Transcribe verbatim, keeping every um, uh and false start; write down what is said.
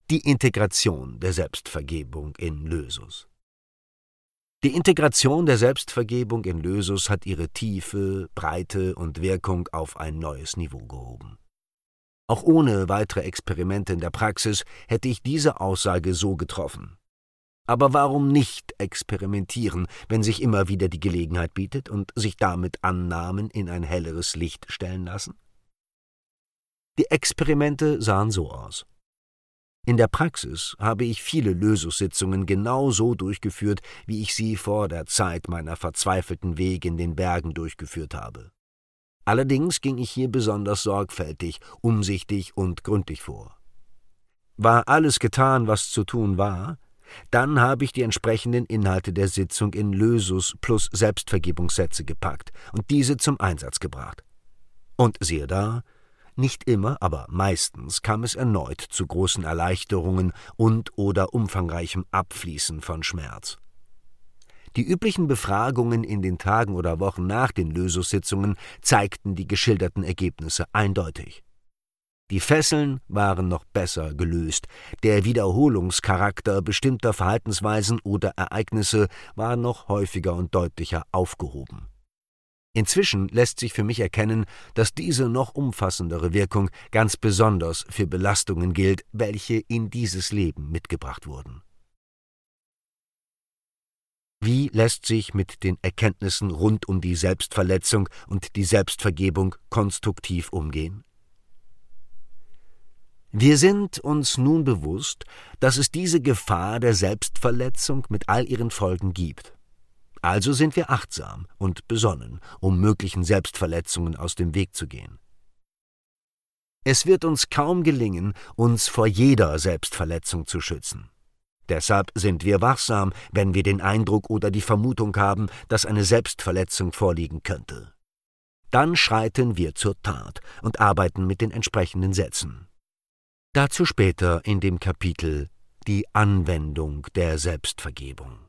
Die Integration der Selbstvergebung in Lösus. Die Integration der Selbstvergebung in Lösus hat ihre Tiefe, Breite und Wirkung auf ein neues Niveau gehoben. Auch ohne weitere Experimente in der Praxis hätte ich diese Aussage so getroffen. Aber warum nicht experimentieren, wenn sich immer wieder die Gelegenheit bietet und sich damit Annahmen in ein helleres Licht stellen lassen? Die Experimente sahen so aus. In der Praxis habe ich viele Lösussitzungen genau so durchgeführt, wie ich sie vor der Zeit meiner verzweifelten Wege in den Bergen durchgeführt habe. Allerdings ging ich hier besonders sorgfältig, umsichtig und gründlich vor. War alles getan, was zu tun war, dann habe ich die entsprechenden Inhalte der Sitzung in Lösus plus Selbstvergebungssätze gepackt und diese zum Einsatz gebracht. Und siehe da, nicht immer, aber meistens kam es erneut zu großen Erleichterungen und oder umfangreichem Abfließen von Schmerz. Die üblichen Befragungen in den Tagen oder Wochen nach den Lösussitzungen zeigten die geschilderten Ergebnisse eindeutig. Die Fesseln waren noch besser gelöst, der Wiederholungscharakter bestimmter Verhaltensweisen oder Ereignisse war noch häufiger und deutlicher aufgehoben. Inzwischen lässt sich für mich erkennen, dass diese noch umfassendere Wirkung ganz besonders für Belastungen gilt, welche in dieses Leben mitgebracht wurden. Wie lässt sich mit den Erkenntnissen rund um die Selbstverletzung und die Selbstvergebung konstruktiv umgehen? Wir sind uns nun bewusst, dass es diese Gefahr der Selbstverletzung mit all ihren Folgen gibt. Also sind wir achtsam und besonnen, um möglichen Selbstverletzungen aus dem Weg zu gehen. Es wird uns kaum gelingen, uns vor jeder Selbstverletzung zu schützen. Deshalb sind wir wachsam, wenn wir den Eindruck oder die Vermutung haben, dass eine Selbstverletzung vorliegen könnte. Dann schreiten wir zur Tat und arbeiten mit den entsprechenden Sätzen. Dazu später in dem Kapitel Die Anwendung der Selbstvergebung.